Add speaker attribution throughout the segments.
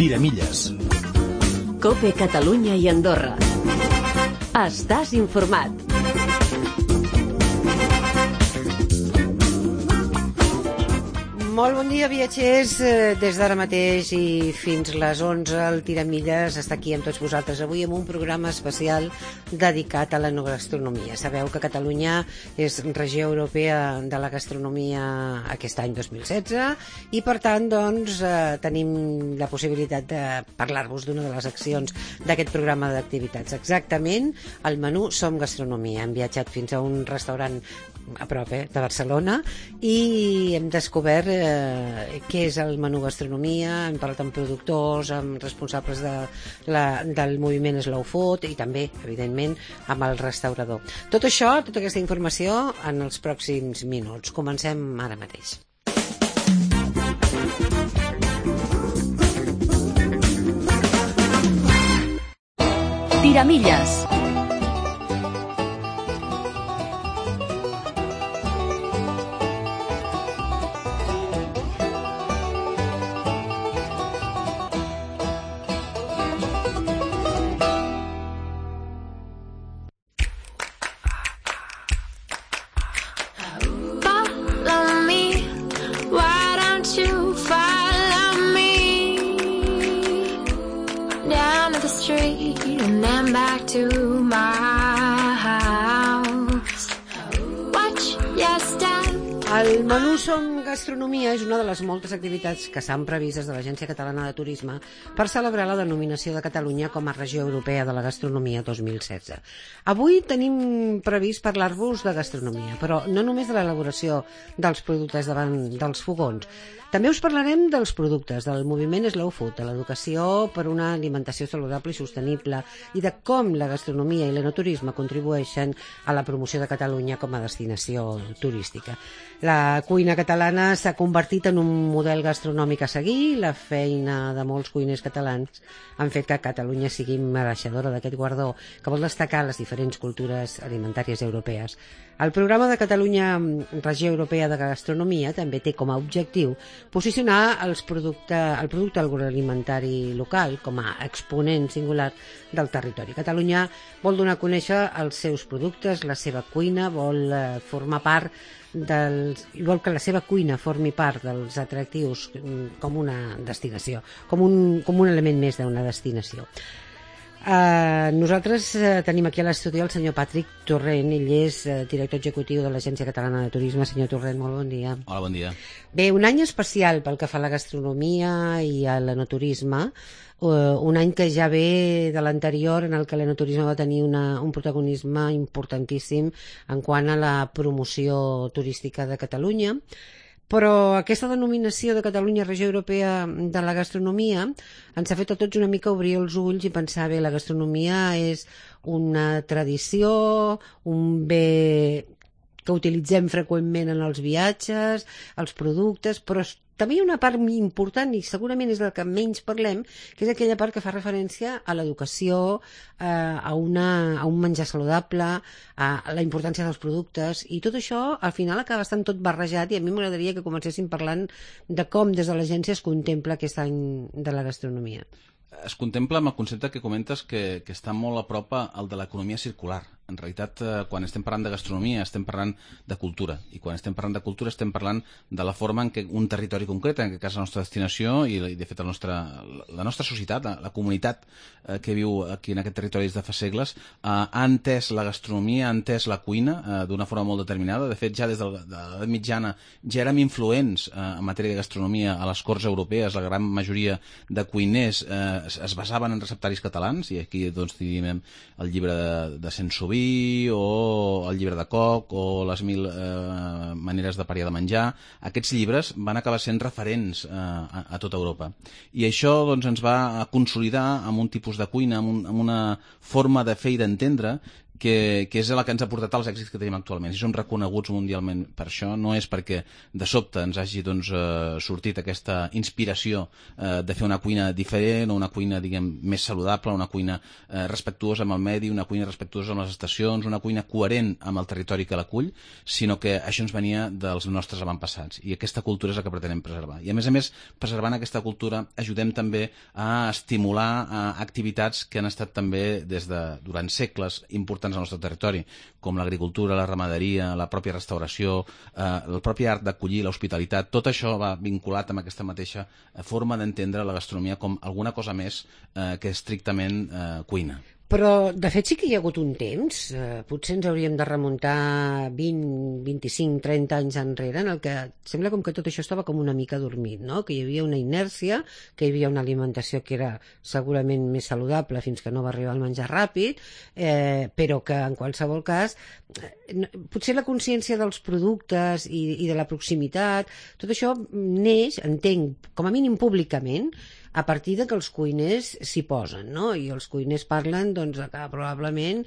Speaker 1: Tiramilles.
Speaker 2: COPE Catalunya i Andorra. Estàs informat.
Speaker 3: Molt bon dia, viatgers. Des d'ara mateix i fins les 11 el Tiramilles està aquí amb tots vosaltres. Avui amb un programa especial dedicat a l'enogastronomia. Sabeu que Catalunya és regió europea de la gastronomia aquest any 2016 i per tant doncs, tenim la possibilitat de parlar-vos d'una de les accions d'aquest programa d'activitats. Exactament, el menú Som Gastronomia. Hem viatjat fins a un restaurant a prop de Barcelona i hem descobert què és el menú gastronomia. Hem parlat amb productors, amb responsables del moviment Slow Food i també, evidentment, amb el restaurador. Tot això, tota aquesta informació en els pròxims minuts. Comencem ara mateix.
Speaker 2: Tiramilles.
Speaker 3: El menú Som Gastronomia és una de les moltes activitats que s'han previst des de l'Agència Catalana de Turisme per celebrar la denominació de Catalunya com a regió europea de la gastronomia 2016. Avui tenim previst parlar-vos de gastronomia, però no només de l'elaboració dels productes davant dels fogons. També us parlarem dels productes, del moviment Slow Food, de l'educació per una alimentació saludable i sostenible i de com la gastronomia i l'enoturisme contribueixen a la promoció de Catalunya com a destinació turística. La cuina catalana s'ha convertit en un model gastronòmic a seguir. La feina de molts cuiners catalans han fet que Catalunya sigui mereixedora d'aquest guardó que vol destacar les diferents cultures alimentàries europees. El programa de Catalunya Regió Europea de Gastronomia també té com a objectiu posicionar el producte agroalimentari local com a exponent singular del territori. Catalunya vol donar a conèixer els seus productes, la seva cuina, vol formar part vol que la seva cuina formi part dels atractius com una destinació, com un element més d'una destinació. Nosaltres tenim aquí a l'estudi el senyor Patrick Torrent. Ell és director executiu de l'Agència Catalana de Turisme. Senyor Torrent, molt bon dia.
Speaker 4: Hola, bon dia.
Speaker 3: Bé, un any especial pel que fa a la gastronomia i a l'enoturisme, un any que ja ve de l'anterior en el que l'enoturisme va tenir un protagonisme importantíssim en quant a la promoció turística de Catalunya. Però aquesta denominació de Catalunya Regió Europea de la Gastronomia ens ha fet a tots una mica obrir els ulls i pensar, bé, la gastronomia és una tradició, un bé que utilitzem freqüentment en els viatges, els productes, però també hi ha una part important i segurament és del que menys parlem, que és aquella part que fa referència a l'educació, a un menjar saludable, a la importància dels productes, i tot això al final acaba estant tot barrejat, i a mi m'agradaria que comencéssim parlant de com des de l'agència es contempla aquest any de la gastronomia.
Speaker 4: Es contempla amb el concepte que comentes que està molt a prop al de l'economia circular. En realitat, quan estem parlant de gastronomia, estem parlant de cultura. I quan estem parlant de cultura, estem parlant de la forma en què un territori concret, en aquest cas la nostra destinació, i de fet la nostra societat, la comunitat que viu aquí en aquest territori des de fa segles, ha entès la gastronomia, ha entès la cuina d'una forma molt determinada. De fet, ja des de l'edat mitjana ja érem influents en matèria de gastronomia a les corts europees. La gran majoria de cuiners es basaven en receptaris catalans, i aquí doncs tenim el llibre de Saint-Subi o el llibre de Koch o les 1000 maneres de pariar de menjar. Aquests llibres van acabar sent referents a tota Europa, i això doncs ens va consolidar amb un tipus de cuina, amb una forma de fer i d'entendre que és la que ens ha portat als èxits que tenim actualment. Si som reconeguts mundialment per això, no és perquè de sobte ens hagi sortit aquesta inspiració de fer una cuina diferent o una cuina, diguem, més saludable, una cuina respectuosa amb el medi, una cuina respectuosa amb les estacions, una cuina coherent amb el territori que l'acull, sinó que això ens venia dels nostres avantpassats, i aquesta cultura és la que pretenem preservar. I a més, preservant aquesta cultura ajudem també a estimular activitats que han estat també durant segles importants al nostre territori, com l'agricultura, la ramaderia, la pròpia restauració, el propi art d'acollir, l'hospitalitat. Tot això va vinculat amb aquesta mateixa forma d'entendre la gastronomia com alguna cosa més que estrictament cuina.
Speaker 3: Però, de fet, sí que hi ha hagut un temps, potser ens hauríem de remuntar 20, 25, 30 anys enrere, en el que sembla com que tot això estava com una mica dormit, no? Que hi havia una inèrcia, que hi havia una alimentació que era segurament més saludable fins que no va arribar el menjar ràpid, però que en qualsevol cas potser la consciència dels productes i de la proximitat, tot això neix, entenc, com a mínim públicament, a partir de que els cuiners s'hi posen, no? I els cuiners parlen doncs, que probablement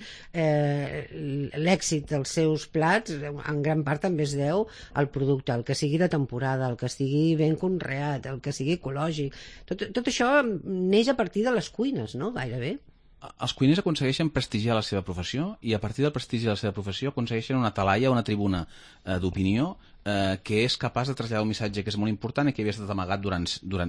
Speaker 3: l'èxit dels seus plats en gran part també es deu al producte, el que sigui de temporada, el que estigui ben conreat, el que sigui ecològic. Tot això neix a partir de les cuines, no? Gairebé.
Speaker 4: Els cuiners aconsegueixen prestigiar la seva professió, i a partir del prestigi de la seva professió aconsegueixen una talaia, una tribuna d'opinió que és capaç de traslladar un missatge que és molt important i que havia estat amagat durant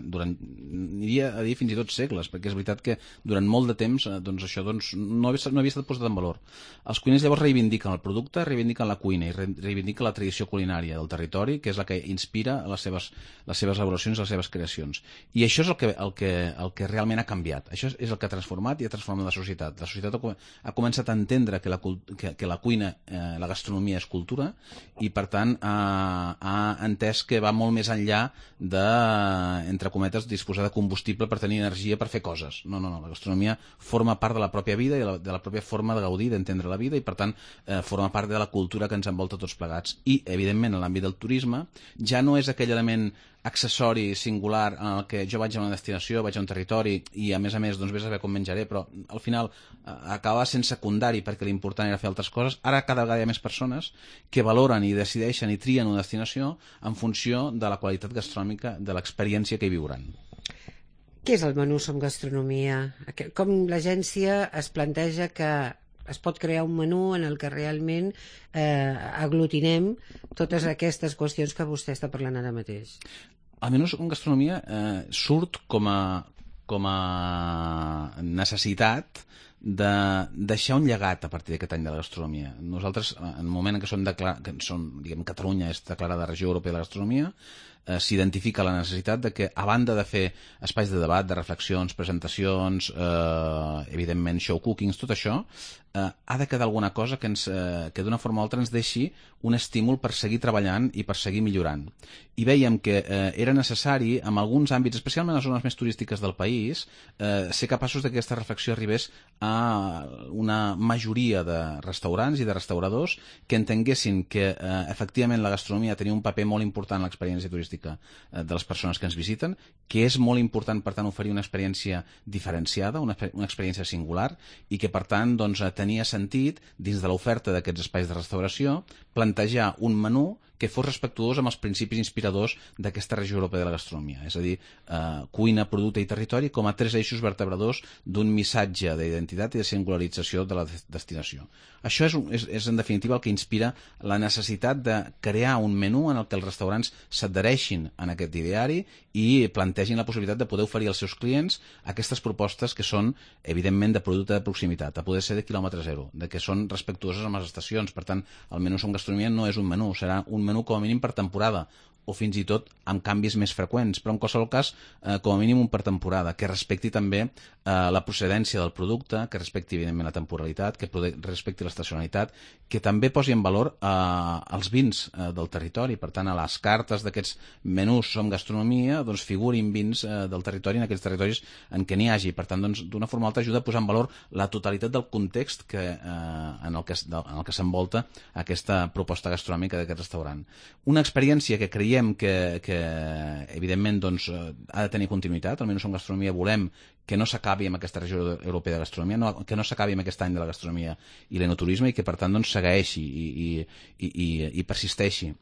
Speaker 4: aniria a dir fins i tot segles, perquè és veritat que durant molt de temps això no havia estat posat en valor. Els cuiners llavors reivindiquen el producte, reivindiquen la cuina i reivindiquen la tradició culinària del territori, que és la que inspira les seves elaboracions, les seves creacions. I això és el que realment ha canviat. Això és el que ha transformat i ha transformat la societat. La societat ha començat a entendre que la cuina, la gastronomia és cultura, i per tant ha entès que va molt més enllà de, entre cometes, disposar de combustible per tenir energia per fer coses. No, la gastronomia forma part de la pròpia vida i de la pròpia forma de gaudir, d'entendre la vida, i per tant forma part de la cultura que ens envolta tots plegats. I, evidentment, en l'àmbit del turisme ja no és aquell element accessori singular en el que jo vaig a una destinació, vaig a un territori i a més doncs vés a saber com menjaré, però al final acaba sent secundari perquè l'important era fer altres coses. Ara cada vegada hi ha més persones que valoren i decideixen i trien una destinació en funció de la qualitat gastronòmica de l'experiència que hi viuran.
Speaker 3: Què és el menú Som Gastronomia? Com l'agència es planteja que es pot crear un menú en el que realment aglutinem totes aquestes qüestions que vostè està parlant ara mateix?
Speaker 4: El menú Som Gastronomia surt com a necessitat de deixar un llegat a partir d'aquest any de la gastronomia. Nosaltres, en el moment en què diguem, Catalunya és declarada regió europea de la gastronomia, s'identifica la necessitat de que, a banda de fer espais de debat, de reflexions, presentacions, evidentment show cookings, tot això, ha de quedar alguna cosa que d'una forma o altra ens deixi un estímul per seguir treballant i per seguir millorant. I vèiem que era necessari, en alguns àmbits, especialment a les zones més turístiques del país, ser capaços que aquesta reflexió arribés a una majoria de restaurants i de restauradors que entenguessin que efectivament la gastronomia tenia un paper molt important en l'experiència turística de les persones que ens visiten, que és molt important, per tant, oferir una experiència diferenciada, una experiència singular, i que, per tant, tenia sentit, dins de l'oferta d'aquests espais de restauració, plantejar un menú que fos respectuós amb els principis inspiradors d'aquesta regió europea de la gastronomia, és a dir, cuina, producte i territori com a tres eixos vertebradors d'un missatge d'identitat i de singularització de la destinació. Això és en definitiva el que inspira la necessitat de crear un menú en el que els restaurants s'adhereixin en aquest ideari i plantegin la possibilitat de poder oferir als seus clients aquestes propostes que són, evidentment, de producte de proximitat, a poder ser de quilòmetre zero, de que són respectuoses amb les estacions. Per tant, el menú Som Gastronomia no és un menú, serà un menú com a mínim per temporada, o fins i tot amb canvis més freqüents, però en qualsevol cas com a mínim un per temporada, que respecti també la procedència del producte, que respecti evidentment la temporalitat, que respecti l'estacionalitat, que també posi en valor els vins del territori. Per tant, a les cartes d'aquests menús Som Gastronomia figurin vins del territori en aquells territoris en què n'hi hagi. Per tant, d'una forma o altra ajuda a posar en valor la totalitat del context en el que s'envolta aquesta proposta gastronòmica d'aquest restaurant. Una experiència que creiem creiem que evidentment, doncs, ha de tenir continuïtat. Almenys en gastronomia volem que no s'acabi amb aquesta regió europea de gastronomia, que no s'acabi amb aquest any de la gastronomia i l'enoturisme, i que per tant doncs, segueixi i persisteixi.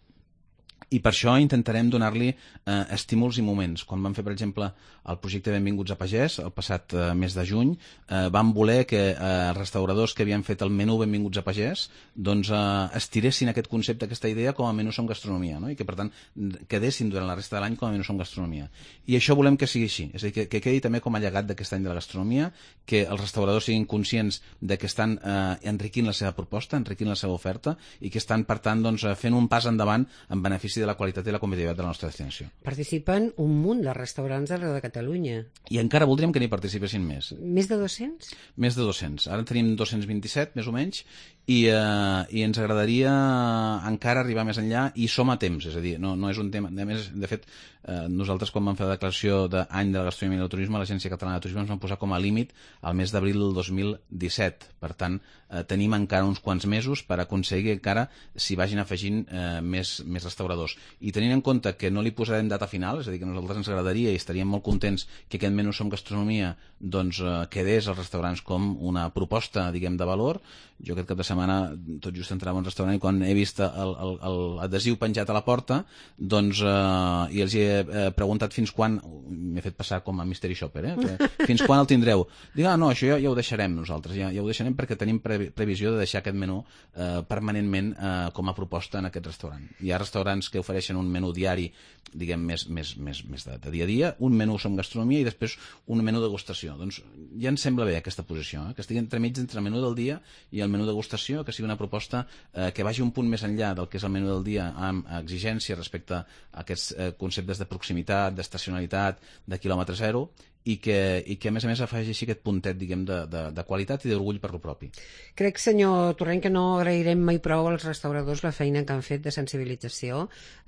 Speaker 4: I per això intentarem donar-li estímuls i moments. Quan vam fer, per exemple, el projecte Benvinguts a Pagès, el passat mes de juny, vam voler que els restauradors que havien fet el menú Benvinguts a Pagès doncs, estiressin aquest concepte, aquesta idea, com a menú som gastronomia, no? I que, per tant, quedessin durant la resta de l'any com a menú som gastronomia. I això volem que sigui així, és a dir, que quedi també com a llegat d'aquest any de la gastronomia, que els restauradors siguin conscients de que estan enriquint la seva proposta, enriquint la seva oferta, i que estan, per tant, doncs, fent un pas endavant en benefici de la qualitat i la competitivitat de la nostra destinació.
Speaker 3: Participen un munt de restaurants d'arreu de Catalunya.
Speaker 4: I encara voldríem que n'hi participessin més.
Speaker 3: Més de 200?
Speaker 4: Més de 200. Ara en tenim 227, més o menys, i ens agradaria encara arribar més enllà, i som a temps, és a dir, no és un tema... De fet, nosaltres quan vam fer la declaració d'any de la gastronomia i del turisme, l'Agència Catalana de Turisme ens vam posar com a límit al mes d'abril del 2017. Per tant, tenim encara uns quants mesos per aconseguir que encara s'hi vagin afegint més restauradors. I tenint en compte que no li posarem data final, és a dir, que a nosaltres ens agradaria i estaríem molt contents que aquest menú som gastronomia doncs quedés als restaurants com una proposta, diguem, de valor. Jo aquest cap de setmana tot just entrava a un restaurant i quan he vist l'adhesiu penjat a la porta, doncs, i els he preguntat fins quan, m'he fet passar com a mystery shopper, fins quan el tindreu? Dic, no, això ja ho deixarem nosaltres, ja ho deixarem perquè tenim previsió de deixar aquest menú permanentment com a proposta en aquest restaurant. Hi ha restaurants que ofereixen un menú diari, diguem, més de dia a dia, un menú som gastronomia i després un menú degustació. Doncs ja ens sembla bé aquesta posició, que estigui entremig entre el menú del dia i el menú degustació, que sigui una proposta que vagi un punt més enllà del que és el menú del dia amb exigència respecte a aquests conceptes de proximitat, d'estacionalitat, de quilòmetre zero, i que a més afegeixi aquest puntet, diguem, de qualitat i d'orgull per lo propi.
Speaker 3: Crec, senyor Torrent, que no agrairem mai prou als restauradors la feina que han fet de sensibilització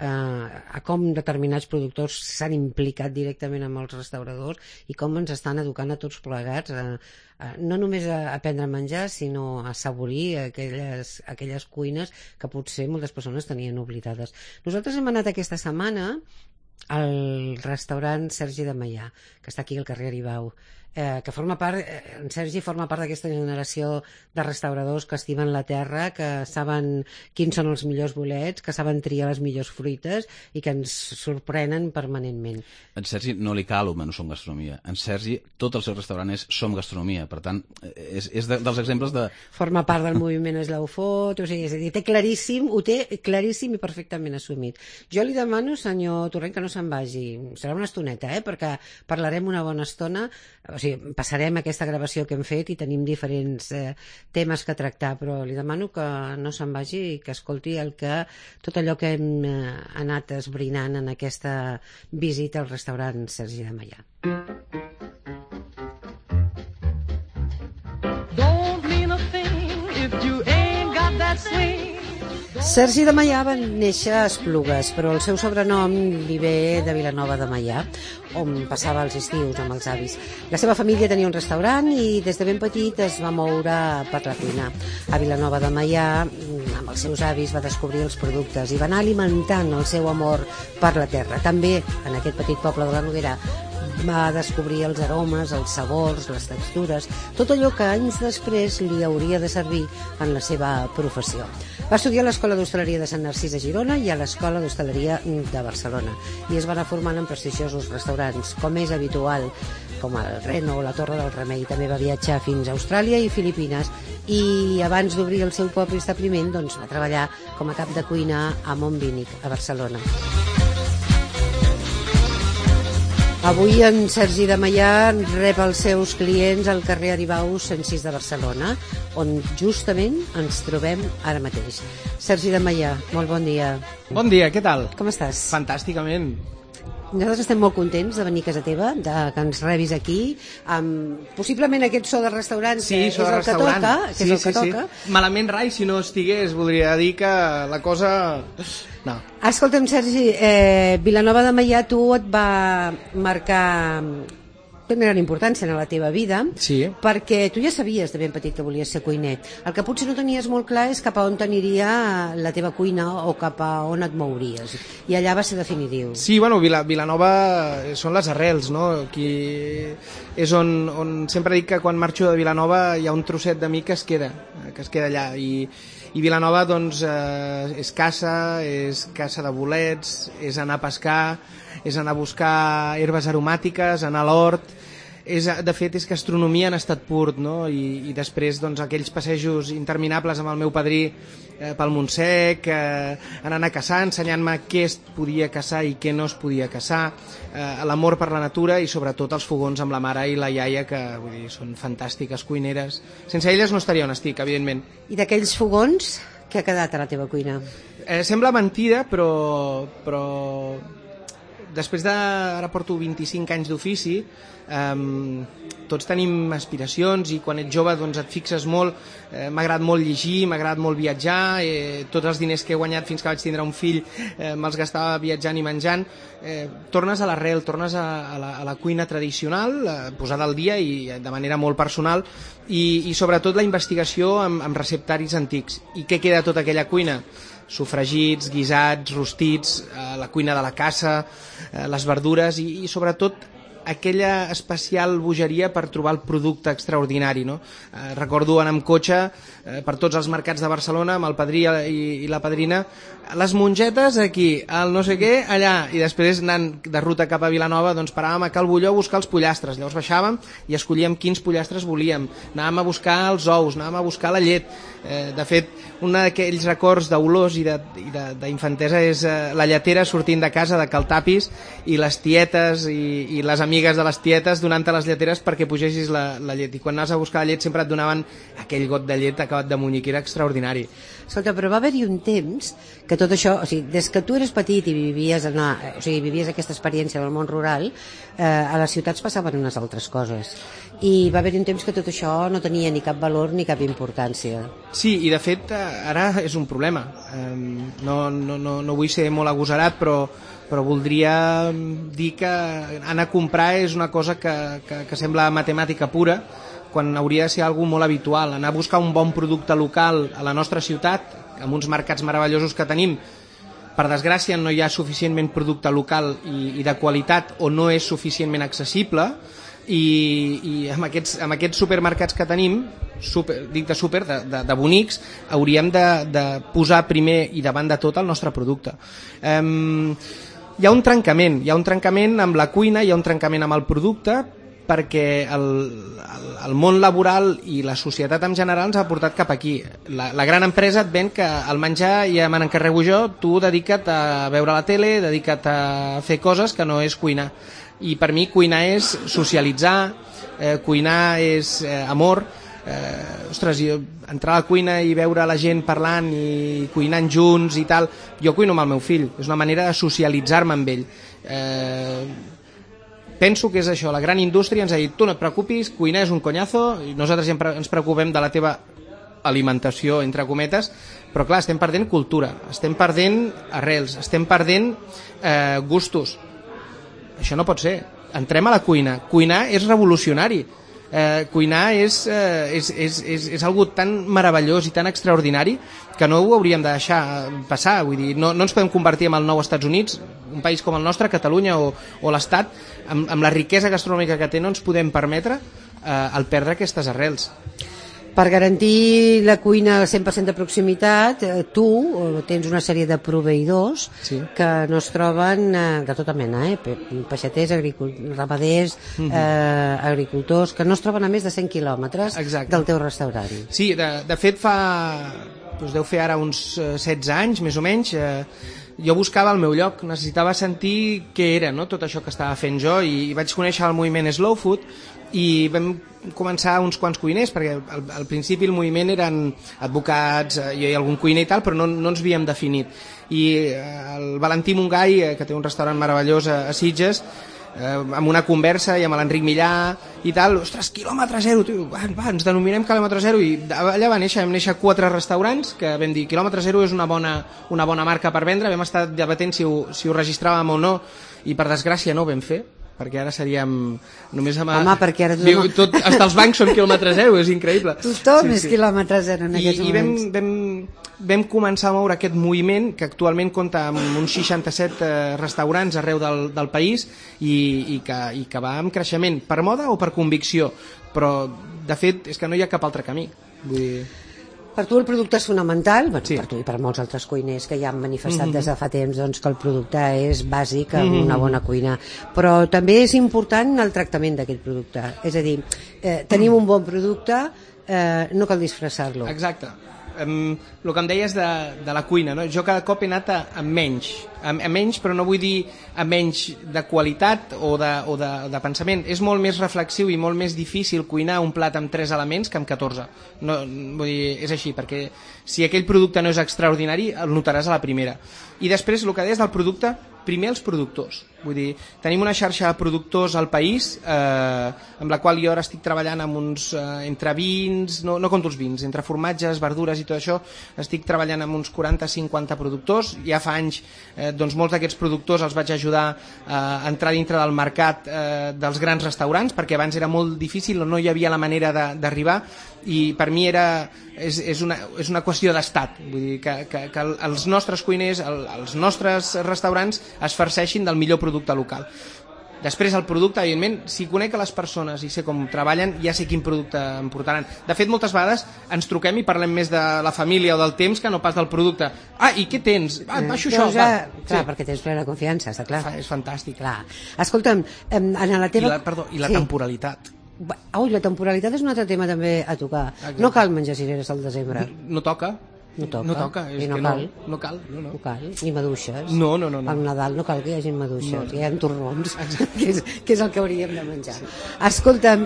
Speaker 3: a com determinats productors s'han implicat directament amb els restauradors i com ens estan educant a tots plegats no només a aprendre a menjar, sinó a assaborir aquelles cuines que potser moltes persones tenien oblidades. Nosaltres hem anat aquesta setmana al restaurant Sergi de Meià, que està aquí al carrer Aribau, que forma part, en Sergi forma part d'aquesta generació de restauradors que estimen la terra, que saben quins són els millors bolets, que saben triar les millors fruites i que ens sorprenen permanentment.
Speaker 4: En Sergi no li cal un menú som gastronomia. En Sergi tot el seu restaurant és som gastronomia, per tant és dels exemples de...
Speaker 3: Forma part del moviment Slow Food, o sigui, és a dir, ho té claríssim i perfectament assumit. Jo li demano, senyor Torrent, que no se'n vagi, serà una estoneta, perquè parlarem una bona estona, o sigui, passarem aquesta gravació que hem fet i tenim diferents temes que tractar, però li demano que no se'n vagi i que escolti tot allò que hem anat esbrinant en aquesta visita al restaurant Sergi de Meià. Don't mean a thing if you ain't got that swing. Sergi de Meià va néixer a Esplugues, però el seu sobrenom li ve de Vilanova de Meià, on passava els estius amb els avis. La seva família tenia un restaurant i des de ben petit es va moure per la cuina. A Vilanova de Meià, amb els seus avis, va descobrir els productes i va anar alimentant el seu amor per la terra. També, en aquest petit poble de la Noguera, va descobrir els aromes, els sabors, les textures, tot allò que anys després li hauria de servir en la seva professió. Va estudiar a l'Escola d'Hostaleria de Sant Narcís de Girona i a l'Escola d'Hostaleria de Barcelona i es va anar formant en prestigiosos restaurants, com és habitual, com el Reno o la Torre del Remei. També va viatjar fins a Austràlia i Filipines i abans d'obrir el seu propi establiment doncs, va treballar com a cap de cuina a Montbínic, a Barcelona. Avui en Sergi de Meià rep els seus clients al carrer Aribau 106 de Barcelona, on justament ens trobem ara mateix. Sergi de Meià, molt bon dia.
Speaker 1: Bon dia, què tal?
Speaker 3: Com estàs?
Speaker 1: Fantàsticament.
Speaker 3: Nosaltres estem molt contents de venir a casa teva, que ens rebis aquí, amb possiblement aquest so de restaurant,
Speaker 1: sí,
Speaker 3: que és el que toca. Que és el que toca.
Speaker 1: Malament rai, si no estigués, voldria dir que la cosa... No.
Speaker 3: Escolta'm, Sergi, Vilanova de Meià tu et va marcar té una gran importància en la teva vida,
Speaker 1: Sí.
Speaker 3: perquè tu ja sabies de ben petit que volies ser cuiner. El que potser no tenies molt clar és cap a on t'aniria la teva cuina o cap a on et mouries. I allà va ser definitiu.
Speaker 1: Sí, bueno, Vilanova són les arrels, no? Aquí és on sempre dic que quan marxo de Vilanova hi ha un trosset de mi que es queda allà. I Vilanova, doncs, és caça de bolets, és anar a pescar, és anar a buscar herbes aromàtiques, anar a l'hort, de fet és gastronomia en estat pur, no? I després doncs, aquells passejos interminables amb el meu padrí pel Montsec, anar a caçar, ensenyant-me què es podia caçar i què no es podia caçar, l'amor per la natura i sobretot els fogons amb la mare i la iaia, que vull dir, són fantàstiques cuineres. Sense elles no estaria on estic, evidentment.
Speaker 3: I d'aquells fogons, què ha quedat a la teva cuina?
Speaker 1: Sembla mentida, però després ara porto 25 anys d'ofici, tots tenim aspiracions i quan ets jove doncs et fixes molt. M'ha agradat molt llegir, m'ha agradat molt viatjar, tots els diners que he guanyat fins que vaig tindre un fill me'ls gastava viatjant i menjant. Tornes a l'arrel, tornes a la cuina tradicional, posada al dia i de manera molt personal, i sobretot la investigació amb receptaris antics. I què queda tota aquella cuina? Sofregits, guisats, rostits, la cuina de la caça, les verdures i sobretot aquella especial bogeria per trobar el producte extraordinari, no? Recordo anar amb cotxe per tots els mercats de Barcelona amb el padrí i la padrina, les mongetes aquí, el no sé què allà, i després anant de ruta cap a Vilanova doncs paràvem a Cal Bulló a buscar els pollastres, llavors baixàvem i escollíem quins pollastres volíem, anàvem a buscar els ous, anàvem a buscar la llet. De fet, un d'aquells records d'olors i d'infantesa és la lletera sortint de casa de Cal Tapis i les tietes i les amigues de les tietes donant-te les lleteres perquè pugessis la llet, i quan anaves a buscar la llet sempre et donaven aquell got de llet acabat de munyir, que era extraordinari.
Speaker 3: Escolta, però va haver-hi un temps que tot això, o sigui, des que tu eres petit i vivies aquesta experiència del món rural, a les ciutats passaven unes altres coses. I va haver-hi un temps que tot això no tenia ni cap valor ni cap importància.
Speaker 1: Sí, i de fet ara és un problema. No vull ser molt agosarat, però voldria dir que anar a comprar és una cosa que sembla matemàtica pura, quan hauria de ser algo molt habitual. Anar a buscar un bon producte local a la nostra ciutat, amb uns mercats meravellosos que tenim. Per desgràcia no hi ha suficientment producte local i de qualitat, o no és suficientment accessible, i amb aquests supermercats que tenim, de bonics, hauríem de posar primer i davant de tot el nostre producte. Hi ha un trencament amb la cuina, hi ha un trencament amb el producte, perquè el món laboral i la societat en general ens ha portat cap aquí. La gran empresa et ven que el menjar ja me n'encarrego jo, tu dedica't a veure la tele, dedica't a fer coses que no és cuinar. I per mi cuinar és socialitzar, cuinar és amor. Ostres, entrar a la cuina i veure la gent parlant i cuinant junts i tal, jo cuino amb el meu fill, és una manera de socialitzar-me amb ell. Penso que és això, la gran indústria ens ha dit tu no et preocupis, cuinar és un conyazo, i nosaltres ja ens preocupem de la teva alimentació, entre cometes, però clar, estem perdent cultura, estem perdent arrels, estem perdent gustos. Això no pot ser. Entrem a la cuina. Cuinar és revolucionari. Cuinar és algo tan meravellós i tan extraordinari que no ho hauríem de deixar passar. Vull dir, no ens podem convertir en el nou Estats Units, un país com el nostre, Catalunya o l'Estat, amb la riquesa gastronòmica que té, no ens podem permetre el perdre aquestes arrels.
Speaker 3: Per garantir la cuina al 100% de proximitat, tu tens una sèrie de proveïdors que no es troben de tota mena, peixaters, ramaders, agricultors, que no es troben a més de 100 quilòmetres del teu restaurant.
Speaker 1: Sí, de fet deu fer ara uns 16 anys, més o menys, jo buscava el meu lloc, necessitava sentir què era tot això que estava fent jo, i vaig conèixer el moviment Slow Food, i vam començar uns quants cuiners, perquè al principi el moviment eren advocats, jo i algun cuiner i tal, però no ens havíem definit. I el Valentí Montgai, que té un restaurant meravellós a Sitges, amb una conversa i amb l'Enric Millà i tal, ostres, quilòmetre zero, tio, va, ens denominem quilòmetre zero, i allà vam néixer 4 restaurants que vam dir quilòmetre zero és una bona marca per vendre, vam estar debatent si ho registràvem o no, i per desgràcia no ho vam fer, perquè ara seríem només amb...
Speaker 3: Home, perquè ara tothom...
Speaker 1: hasta els bancs són quilòmetre zero, és increïble.
Speaker 3: Tothom és quilòmetre zero en aquests moments.
Speaker 1: I vam començar a moure aquest moviment, que actualment compta amb uns 67 restaurants arreu del país i que va amb creixement, per moda o per convicció, però de fet és que no hi ha cap altre camí. Vull dir...
Speaker 3: Per tu el producte és fonamental,
Speaker 1: Sí.
Speaker 3: per tu i per molts altres cuiners que ja han manifestat des de fa temps doncs, que el producte és bàsic en una bona cuina, però també és important el tractament d'aquest producte, és a dir, tenim un bon producte, no cal disfressar-lo.
Speaker 1: Exacte. El que em deies de la cuina, no? Jo cada cop he anat a menys, però no vull dir a menys de qualitat o de pensament. És molt més reflexiu i molt més difícil cuinar un plat amb 3 elements que amb 14. No, vull dir, és així, perquè si aquell producte no és extraordinari el notaràs a la primera. I després el que deies del producte, primer els productors. Vull dir, tenim una xarxa de productors al país amb la qual jo ara estic treballant amb uns entre vins, no compto els vins, entre formatges, verdures i tot això, estic treballant amb uns 40-50 productors. Ja fa anys doncs molts d'aquests productors els vaig ajudar a entrar dintre del mercat dels grans restaurants, perquè abans era molt difícil o no hi havia la manera d'arribar, i per mi és una qüestió d'estat. Vull dir, que els nostres cuiners, els nostres restaurants es farceixin del millor producte local. Després el producte, evidentment, si conec a les persones i sé com treballen, ja sé quin producte em portaran. De fet, moltes vegades ens truquem i parlem més de la família o del temps que no pas del producte. Ah, i què tens? Ah, baixo això.
Speaker 3: Clar,
Speaker 1: Sí.
Speaker 3: perquè tens plena confiança, està clar.
Speaker 1: És fantàstic.
Speaker 3: Clar. Escolta'm, en la teva...
Speaker 1: I la temporalitat.
Speaker 3: La temporalitat és un altre tema també a tocar.
Speaker 1: Exacte.
Speaker 3: No cal menjar cireres al desembre.
Speaker 1: No toca.
Speaker 3: No toca.
Speaker 1: No toca, és
Speaker 3: I no
Speaker 1: que
Speaker 3: cal.
Speaker 1: no cal.
Speaker 3: No cal, ni maduixes.
Speaker 1: No.
Speaker 3: Al Nadal no cal que hi hagi maduixes, que hi ha torrons, que és el que hauríem de menjar. Escolta'm,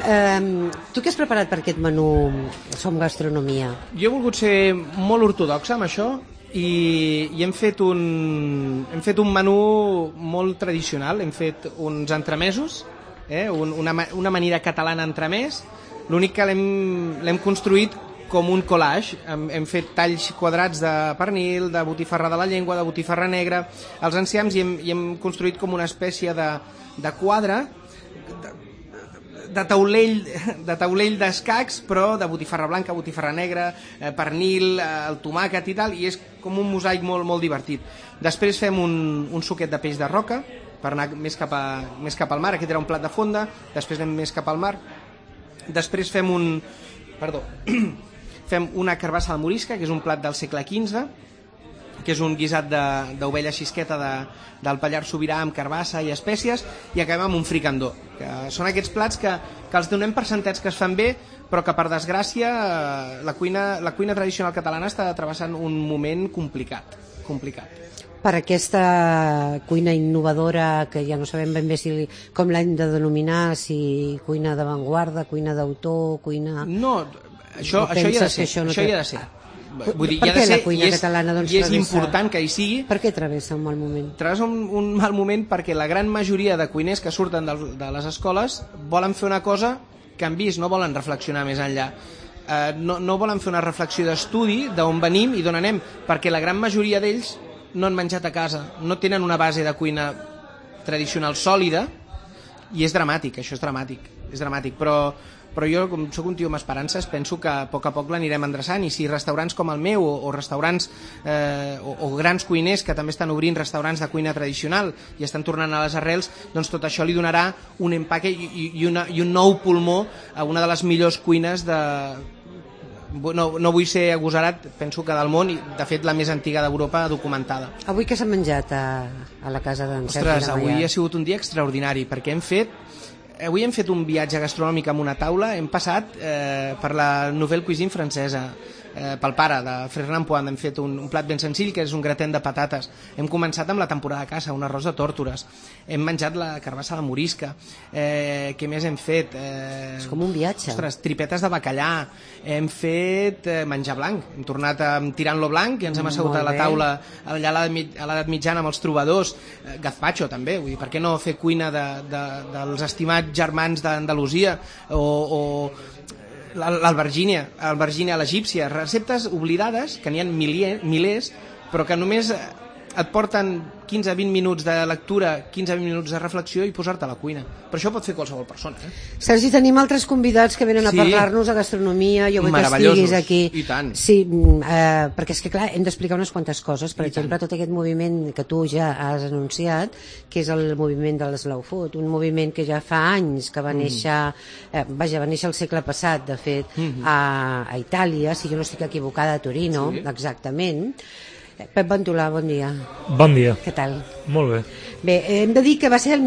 Speaker 3: tu què has preparat per aquest menú Som Gastronomia?
Speaker 1: Jo he volgut ser molt ortodoxa amb això i hem fet un menú molt tradicional. Hem fet uns entremesos, una manera catalana entremès. L'únic que l'hem construït com un collage. Hem fet talls quadrats de pernil, de botifarra de la llengua, de botifarra negra, els enciams, i hem construït com una espècie de quadre de taulell d'escacs, però de botifarra blanca, botifarra negra, pernil, el tomàquet i tal, i és com un mosaic molt, molt divertit. Després fem un suquet de peix de roca per anar més cap al mar. Aquest era un plat de fonda, després anem més cap al mar. Després fem fem una carbassa de morisca, que és un plat del segle XV, que és un guisat d'ovella xisqueta del Pallars Sobirà amb carbassa i espècies, i acabem amb un fricandó, que són aquests plats que els donem per sentats que es fan bé, però que per desgràcia la cuina tradicional catalana està travessant un moment complicat.
Speaker 3: Per aquesta cuina innovadora, que ja no sabem ben bé com l'hem de denominar, si cuina d'avantguarda, cuina d'autor, cuina...
Speaker 1: No, això hi ha de ser. Això hi ha de ser. Vull dir,
Speaker 3: per què la cuina catalana
Speaker 1: i és important que hi sigui?
Speaker 3: Per què travessa un mal moment?
Speaker 1: Travessa un mal moment perquè la gran majoria de cuiners que surten de les escoles volen fer una cosa que han vist, no volen reflexionar més enllà. No volen fer una reflexió d'estudi d'on venim i d'on anem, perquè la gran majoria d'ells no han menjat a casa, no tenen una base de cuina tradicional sòlida, i és dramàtic, això és dramàtic, però jo, com soc un tio amb esperances, penso que a poc l'anirem endreçant, i si restaurants com el meu o restaurants o grans cuiners que també estan obrint restaurants de cuina tradicional i estan tornant a les arrels, doncs tot això li donarà un empaque i un nou pulmó a una de les millors cuines no vull ser agosarat, penso que del món, i de fet la més antiga d'Europa documentada.
Speaker 3: Avui què s'ha menjat a la casa d'en Sergi Lamayà?
Speaker 1: Ostres, avui ha sigut un dia extraordinari, perquè avui hem fet un viatge gastronòmic amb una taula. Hem passat per la nouvelle cuisine francesa, pel pare de Fernand Poin. Hem fet un plat ben senzill, que és un gratin de patates. Hem començat amb la temporada de caça, un arròs de tórtores. Hem menjat la carbassa de morisca. Què més hem fet?
Speaker 3: És com un viatge.
Speaker 1: Ostres, tripetes de bacallà. Hem fet menjar blanc. Hem tornat tirant-lo blanc i ens hem assegut a la taula allà a l'edat mitjana amb els trobadors. Gazpacho, també. Vull dir, per què no fer cuina dels estimats germans d'Andalusia o l'albergínia a l'egípcia, receptes oblidades que n'hi ha milers, però que només et porten 15-20 minuts de lectura, 15-20 minuts de reflexió i posar-te a la cuina. Però això pot fer qualsevol persona.
Speaker 3: Sergi, tenim altres convidats que venen a parlar-nos de gastronomia. Jo vull que estiguis aquí.
Speaker 1: I tant.
Speaker 3: Sí, perquè és que clar, hem d'explicar unes quantes coses. Per exemple, tot aquest moviment que tu ja has anunciat, que és el moviment de l'Slow Food, un moviment que ja fa anys que va néixer, va néixer el segle passat, de fet, a Itàlia, si jo no estic equivocada, a Torino, exactament. Pep Ventolà, bon dia.
Speaker 5: Bon dia.
Speaker 3: Què tal?
Speaker 5: Molt bé.
Speaker 3: Bé, hem de dir que va ser el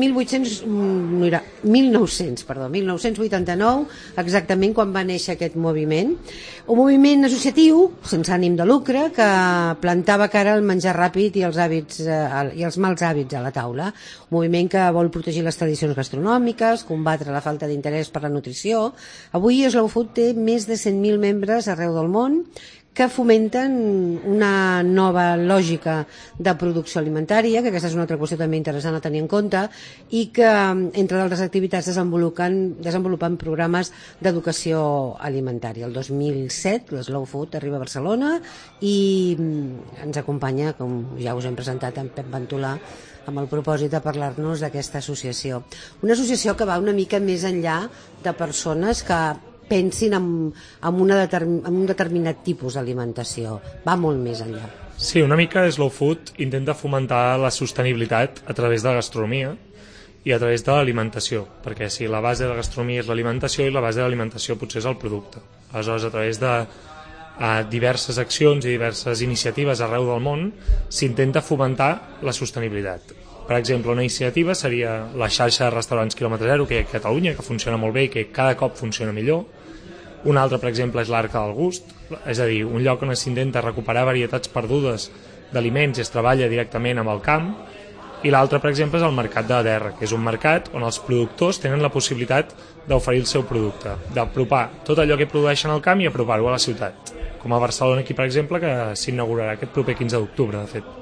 Speaker 3: 1989, exactament quan va néixer aquest moviment. Un moviment associatiu, sense ànim de lucre, que plantava cara al menjar ràpid i els mals hàbits a la taula. Un moviment que vol protegir les tradicions gastronòmiques, combatre la falta d'interès per la nutrició. Avui Slow Food té més de 100.000 membres arreu del món, que fomenten una nova lògica de producció alimentària, que aquesta és una altra qüestió també interessant a tenir en compte, i que, entre d'altres activitats, desenvolupen programes d'educació alimentària. El 2007, l'Slow Food arriba a Barcelona i ens acompanya, com ja us hem presentat, en Pep Ventolà, amb el propòsit de parlar-nos d'aquesta associació. Una associació que va una mica més enllà de persones que pensin en un determinat tipus d'alimentació. Va molt més enllà.
Speaker 5: Sí, una mica Slow Food intenta fomentar la sostenibilitat a través de la gastronomia i a través de l'alimentació, perquè si la base de la gastronomia és l'alimentació i la base de l'alimentació potser és el producte. Aleshores, a través de diverses accions i diverses iniciatives arreu del món s'intenta fomentar la sostenibilitat. Per exemple, una iniciativa seria la xarxa de restaurants quilòmetre zero que hi ha a Catalunya, que funciona molt bé i que cada cop funciona millor. Un altre, per exemple, és l'Arca del Gust, és a dir, un lloc on s'intenta recuperar varietats perdudes d'aliments i es treballa directament amb el camp. I l'altre, per exemple, és el Mercat de la Terra, que és un mercat on els productors tenen la possibilitat d'oferir el seu producte, d'apropar tot allò que produeixen al camp i apropar-ho a la ciutat. Com a Barcelona aquí, per exemple, que s'inaugurarà aquest proper 15 d'octubre, de fet.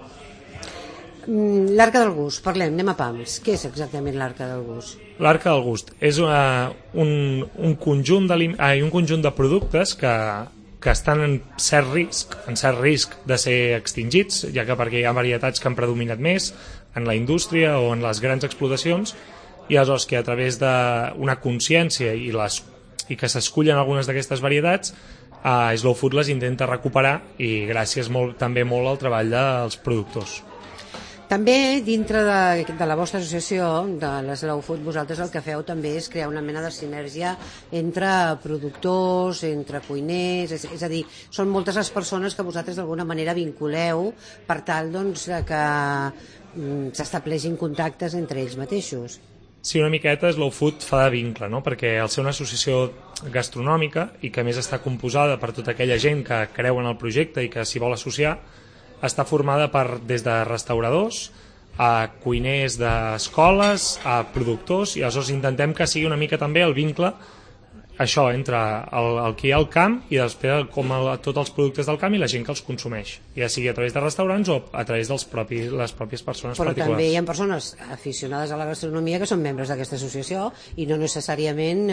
Speaker 3: L'Arca del Gust, parlem, anem a pams. Què és exactament l'Arca del Gust?
Speaker 5: L'Arca del Gust és un conjunt de productes que estan en cert risc de ser extingits, ja que perquè hi ha varietats que han predominat més en la indústria o en les grans explotacions, i aleshores que a través d'una consciència i que s'escullen algunes d'aquestes varietats, Slow Food les intenta recuperar i gràcies també molt al treball dels productors.
Speaker 3: També, dintre de la vostra associació, de l'Slow Food, vosaltres el que feu també és crear una mena de sinergia entre productors, entre cuiners, és a dir, són moltes les persones que vosaltres d'alguna manera vinculeu per tal doncs, que s'estableixin contactes entre ells mateixos.
Speaker 5: Sí, una miqueta Slow Food fa de vincle, no? Perquè al ser una associació gastronòmica i que a més està composada per tota aquella gent que creu en el projecte i que s'hi vol associar, està formada des de restauradors a cuiners d'escoles, a productors, i aleshores intentem que sigui una mica també el vincle això entre el que hi ha al camp i després com tots els productes del camp i la gent que els consumeix, ja sigui a través de restaurants o a través de les pròpies persones
Speaker 3: però
Speaker 5: particulars.
Speaker 3: Però també hi ha persones aficionades a la gastronomia que són membres d'aquesta associació i no necessàriament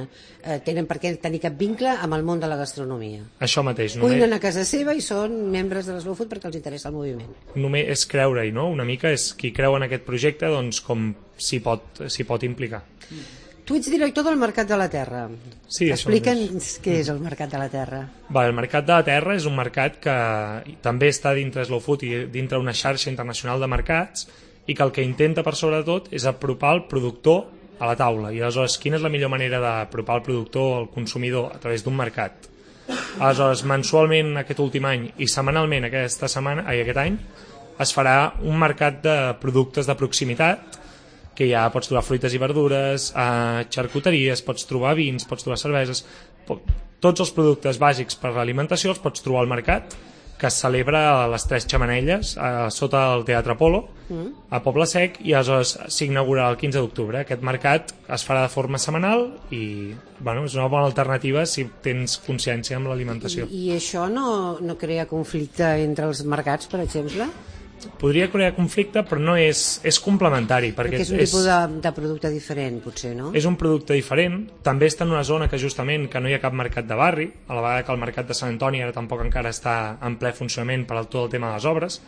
Speaker 3: tenen per què tenir cap vincle amb el món de la gastronomia.
Speaker 5: Això mateix.
Speaker 3: Cuinen a casa seva i són membres de l'Slow Food perquè els interessa el moviment.
Speaker 5: Només és creure-hi, no? Una mica és qui creu en aquest projecte, doncs com s'hi pot implicar.
Speaker 3: Tu ets director del Mercat de la Terra.
Speaker 5: Sí,
Speaker 3: explica'ns què és el Mercat de la Terra.
Speaker 5: El Mercat de la Terra és un mercat que també està dintre Slow Food i dintre una xarxa internacional de mercats i que el que intenta per sobretot és apropar el productor a la taula. I aleshores, quina és la millor manera d'apropar el productor al consumidor? A través d'un mercat. Aleshores, mensualment aquest últim any i setmanalment aquest any es farà un mercat de productes de proximitat que ja pots trobar fruites i verdures, xarcuteries, pots trobar vins, pots trobar cerveses, tots els productes bàsics per a l'alimentació els pots trobar al mercat, que es celebra a les Tres Xemenelles, sota el Teatre Polo, a Poble Sec, i aleshores s'inaugurarà el 15 d'octubre. Aquest mercat es farà de forma setmanal i és una bona alternativa si tens consciència amb l'alimentació.
Speaker 3: I això no crea conflicte entre els mercats, per exemple?
Speaker 5: Podria crear conflicte, però no és complementari.
Speaker 3: Perquè és un tipus de producte diferent, potser, no?
Speaker 5: És un producte diferent. També està en una zona que justament que no hi ha cap mercat de barri, a la vegada que el mercat de Sant Antoni ara tampoc encara està en ple funcionament per tot el tema de les obres,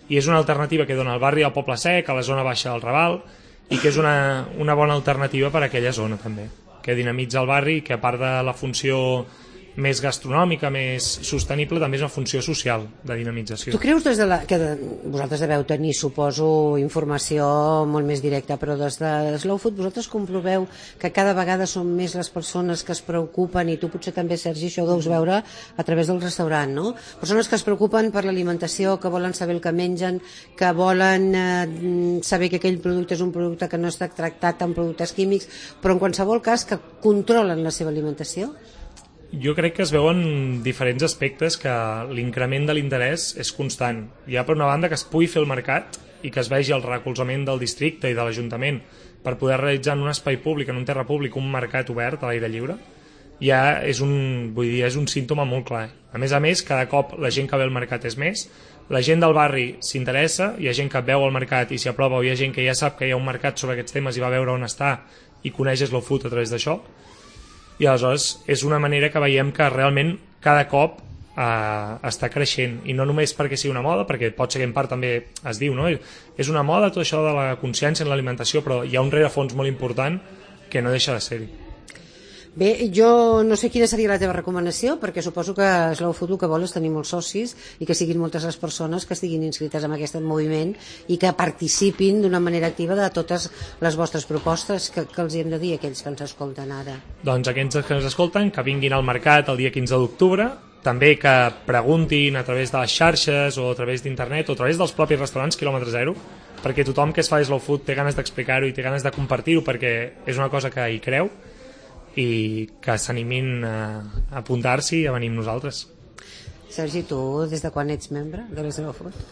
Speaker 5: i és una alternativa que dona al barri del Poble Sec, a la zona baixa del Raval, i que és una bona alternativa per a aquella zona també, que dinamitza el barri i que a part de la funció més gastronòmica, més sostenible, també és una funció social de dinamització.
Speaker 3: Tu creus vosaltres deveu tenir, suposo, informació molt més directa, però des de Slow Food vosaltres comproveu que cada vegada són més les persones que es preocupen, i tu potser també, Sergi, això ho deus veure a través del restaurant, no? Persones que es preocupen per l'alimentació, que volen saber el que mengen, que volen saber que aquell producte és un producte que no està tractat amb productes químics, però en qualsevol cas que controlen la seva alimentació?
Speaker 5: Jo crec que es veuen diferents aspectes, que l'increment de l'interès és constant. Hi ha per una banda que es pugui fer el mercat i que es vegi el recolzament del districte i de l'Ajuntament per poder realitzar en un espai públic, en un terra públic, un mercat obert a l'aire lliure. Ja és un símptoma molt clar. A més, cada cop la gent que ve al mercat és més, la gent del barri s'interessa, hi ha gent que veu el mercat i s'hi apropa, o hi ha gent que ja sap que hi ha un mercat sobre aquests temes i va veure on està i coneix Slow Food a través d'això. I aleshores és una manera que veiem que realment cada cop està creixent, i no només perquè sigui una moda, perquè pot ser que en part també es diu, no? És una moda tot això de la consciència en l'alimentació, però hi ha un rerefons molt important que no deixa de ser-hi.
Speaker 3: Bé, jo no sé quina seria la teva recomanació, perquè suposo que Slow Food el que vol és tenir molts socis i que siguin moltes les persones que estiguin inscrites en aquest moviment i que participin d'una manera activa de totes les vostres propostes. Que els hi hem de dir a aquells que ens escolten ara?
Speaker 5: Doncs aquells que ens escolten, que vinguin al mercat el dia 15 d'octubre, també que preguntin a través de les xarxes o a través d'internet o a través dels propis restaurants Quilòmetre Zero, perquè tothom que es fa Slow Food té ganes d'explicar-ho i té ganes de compartir-ho, perquè és una cosa que hi creu, i que s'animin a apuntar-s'hi i a venir amb nosaltres.
Speaker 3: Sergi, tu des de quan ets membre de la Slow Food?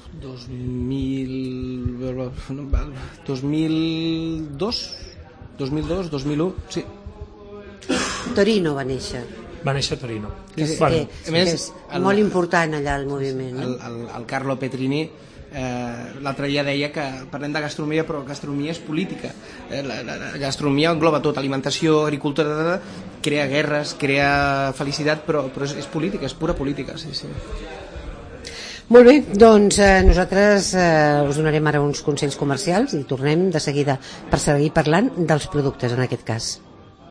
Speaker 1: 2001, sí.
Speaker 3: Torino va néixer.
Speaker 5: Va néixer a Torino.
Speaker 3: És molt important allà el moviment.
Speaker 1: El Carlo Petrini l'altre dia deia que parlem de gastronomia, però gastronomia és política. La gastronomia engloba tot, alimentació, agricultura, crea guerres, crea felicitat, però és política, és pura política. Sí.
Speaker 3: Molt bé, doncs nosaltres us donarem ara uns consells comercials i tornem de seguida per seguir parlant dels productes en aquest cas.